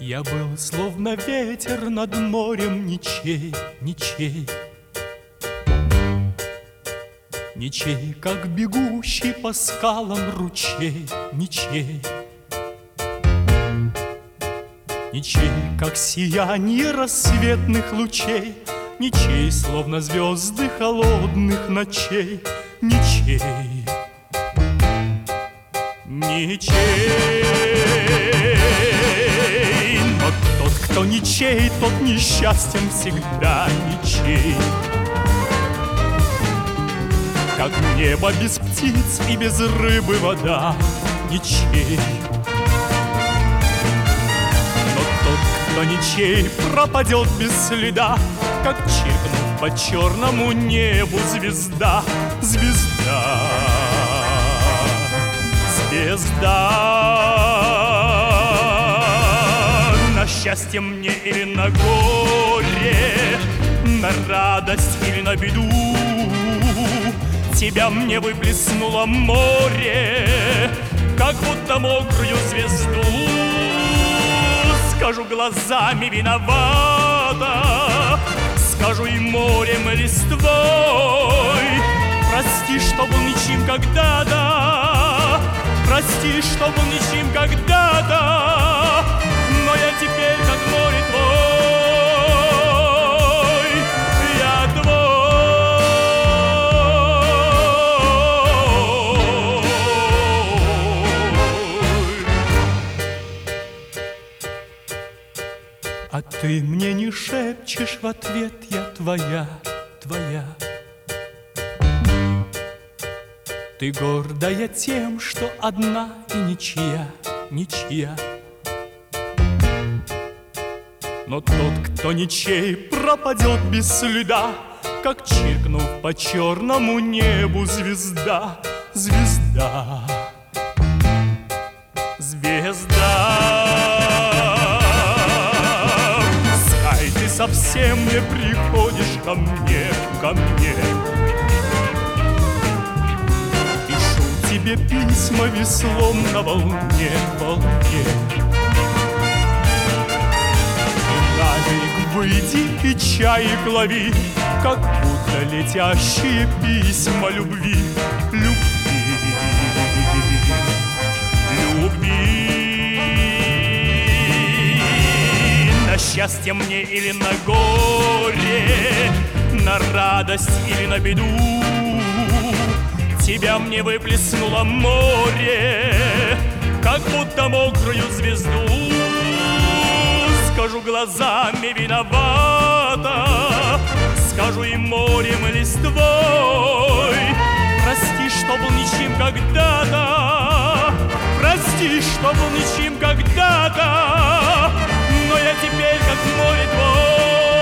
Я был словно ветер над морем, ничей, ничей. Ничей, как бегущий по скалам ручей, ничей. Ничей, как сияние рассветных лучей, ничей, словно звезды холодных ночей, ничей, ничей. Но тот, кто ничей, тот несчастен всегда, ничей. Как небо без птиц и без рыбы вода, ничей. Но тот, кто ничей, пропадет без следа, как чиркнув по черному небу звезда, звезда, звезда. На счастье мне или на горе, на радость или на беду, тебя мне выплеснуло море, как будто мокрую звезду. Скажу глазами виновата, скажу и морем, и листвой. Прости, что был ничем когда-то, прости, что был ничем когда-то, но я теперь как море твой, я твой. А ты мне не шепчешь в ответ, я твоя, твоя. Ты гордая тем, что одна и ничья, ничья. Но тот, кто ничей, пропадет без следа, как чиркнув по черному небу звезда, звезда, звезда. Пускай ты совсем не приходишь ко мне, ко мне. Тебе письма веслом на волне, волне. На берег выйди и чаек лови, как будто летящие письма любви, любви, любви. На счастье мне или на горе, на радость или на беду, тебя мне выплеснуло море, как будто мокрую звезду. Скажу глазами виновата, скажу и морем, и листвой. Прости, что был ничем когда-то, прости, что был ничем когда-то, но я теперь как море твой.